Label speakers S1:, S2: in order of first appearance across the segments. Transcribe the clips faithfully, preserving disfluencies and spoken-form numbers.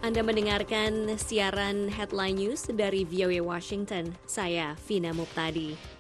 S1: Anda mendengarkan siaran Headline News dari V O A Washington. Saya Vina Muptadi.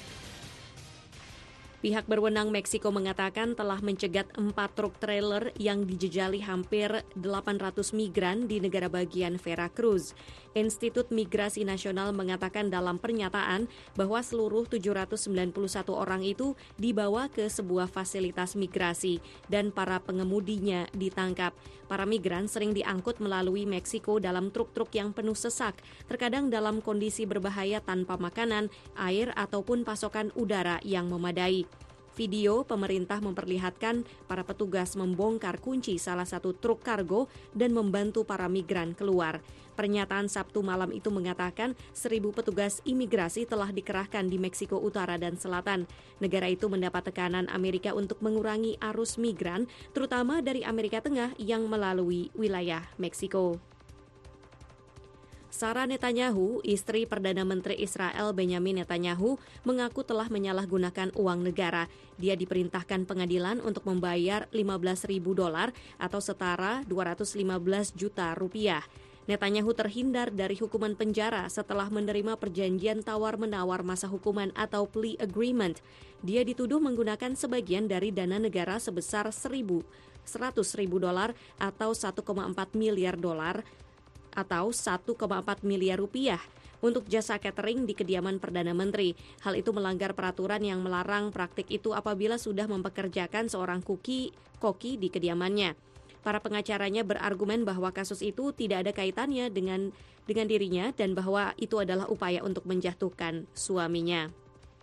S1: Pihak berwenang Meksiko mengatakan telah mencegat empat truk trailer yang dijejali hampir delapan ratus migran di negara bagian Veracruz. Institut Migrasi Nasional mengatakan dalam pernyataan bahwa seluruh tujuh ratus sembilan puluh satu orang itu dibawa ke sebuah fasilitas migrasi dan para pengemudinya ditangkap. Para migran sering diangkut melalui Meksiko dalam truk-truk yang penuh sesak, terkadang dalam kondisi berbahaya tanpa makanan, air, ataupun pasokan udara yang memadai. Video pemerintah memperlihatkan para petugas membongkar kunci salah satu truk kargo dan membantu para migran keluar. Pernyataan Sabtu malam itu mengatakan seribu petugas imigrasi telah dikerahkan di Meksiko Utara dan Selatan. Negara itu mendapat tekanan Amerika untuk mengurangi arus migran, terutama dari Amerika Tengah yang melalui wilayah Meksiko. Sarah Netanyahu, istri Perdana Menteri Israel Benjamin Netanyahu, mengaku telah menyalahgunakan uang negara. Dia diperintahkan pengadilan untuk membayar lima belas ribu dolar atau setara dua ratus lima belas juta rupiah. Netanyahu terhindar dari hukuman penjara setelah menerima perjanjian tawar-menawar masa hukuman atau plea agreement. Dia dituduh menggunakan sebagian dari dana negara sebesar seratus ribu dolar atau satu koma empat miliar dolar atau satu koma empat miliar rupiah untuk jasa catering di kediaman Perdana Menteri. Hal itu melanggar peraturan yang melarang praktik itu apabila sudah mempekerjakan seorang koki, koki di kediamannya. Para pengacaranya berargumen bahwa kasus itu tidak ada kaitannya dengan dengan dirinya dan bahwa itu adalah upaya untuk menjatuhkan suaminya.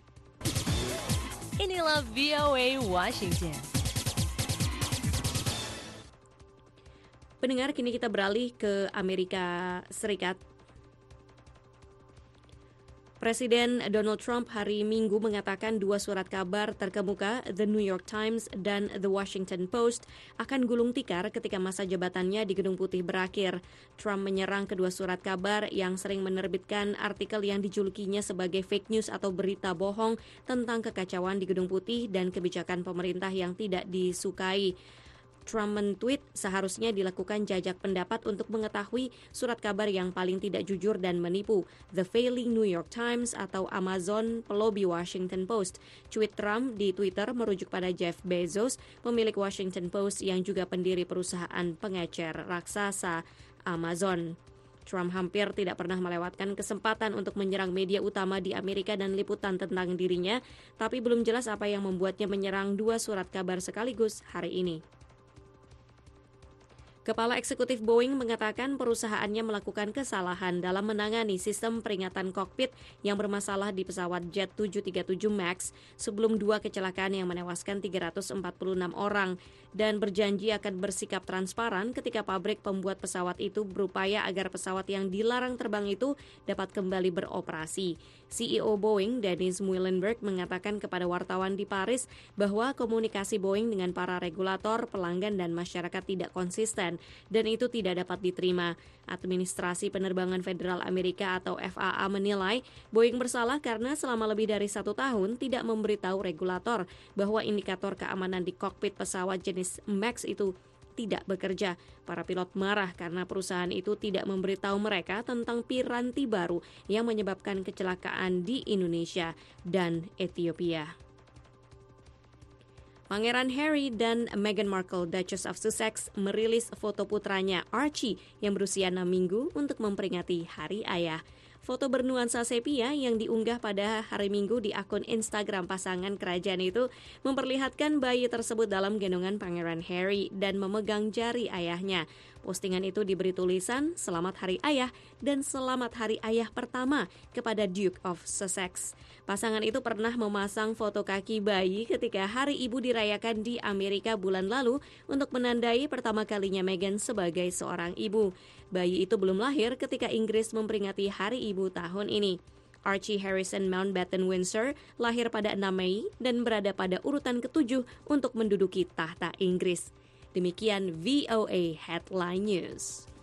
S2: Inilah V O A Washington.
S1: Pendengar, kini kita beralih ke Amerika Serikat. Presiden Donald Trump hari Minggu mengatakan dua surat kabar terkemuka, The New York Times dan The Washington Post, akan gulung tikar ketika masa jabatannya di Gedung Putih berakhir. Trump menyerang kedua surat kabar yang sering menerbitkan artikel yang dijulukinya sebagai fake news atau berita bohong tentang kekacauan di Gedung Putih dan kebijakan pemerintah yang tidak disukai. Trump men-tweet seharusnya dilakukan jajak pendapat untuk mengetahui surat kabar yang paling tidak jujur dan menipu, The Failing New York Times atau Amazon pelobi Washington Post. Tweet Trump di Twitter merujuk pada Jeff Bezos, pemilik Washington Post yang juga pendiri perusahaan pengecer raksasa Amazon. Trump hampir tidak pernah melewatkan kesempatan untuk menyerang media utama di Amerika dan liputan tentang dirinya, tapi belum jelas apa yang membuatnya menyerang dua surat kabar sekaligus hari ini. Kepala Eksekutif Boeing mengatakan perusahaannya melakukan kesalahan dalam menangani sistem peringatan kokpit yang bermasalah di pesawat Jet tujuh tiga tujuh MAX sebelum dua kecelakaan yang menewaskan tiga ratus empat puluh enam orang dan berjanji akan bersikap transparan ketika pabrik pembuat pesawat itu berupaya agar pesawat yang dilarang terbang itu dapat kembali beroperasi. C E O Boeing, Dennis Muilenburg, mengatakan kepada wartawan di Paris bahwa komunikasi Boeing dengan para regulator, pelanggan, dan masyarakat tidak konsisten dan itu tidak dapat diterima. Administrasi Penerbangan Federal Amerika atau F A A menilai Boeing bersalah karena selama lebih dari satu tahun tidak memberitahu regulator bahwa indikator keamanan di kokpit pesawat jenis MAX itu tidak bekerja. Para pilot marah karena perusahaan itu tidak memberitahu mereka tentang piranti baru yang menyebabkan kecelakaan di Indonesia dan Ethiopia. Pangeran Harry dan Meghan Markle, Duchess of Sussex, merilis foto putranya Archie yang berusia enam minggu untuk memperingati Hari Ayah. Foto bernuansa sepia yang diunggah pada hari Minggu di akun Instagram pasangan kerajaan itu memperlihatkan bayi tersebut dalam gendongan Pangeran Harry dan memegang jari ayahnya. Postingan itu diberi tulisan Selamat Hari Ayah dan Selamat Hari Ayah pertama kepada Duke of Sussex. Pasangan itu pernah memasang foto kaki bayi ketika Hari Ibu dirayakan di Amerika bulan lalu untuk menandai pertama kalinya Meghan sebagai seorang ibu. Bayi itu belum lahir ketika Inggris memperingati Hari Ibu tahun ini. Archie Harrison Mountbatten Windsor lahir pada enam Mei dan berada pada urutan ketujuh untuk menduduki tahta Inggris. Demikian V O A Headline News.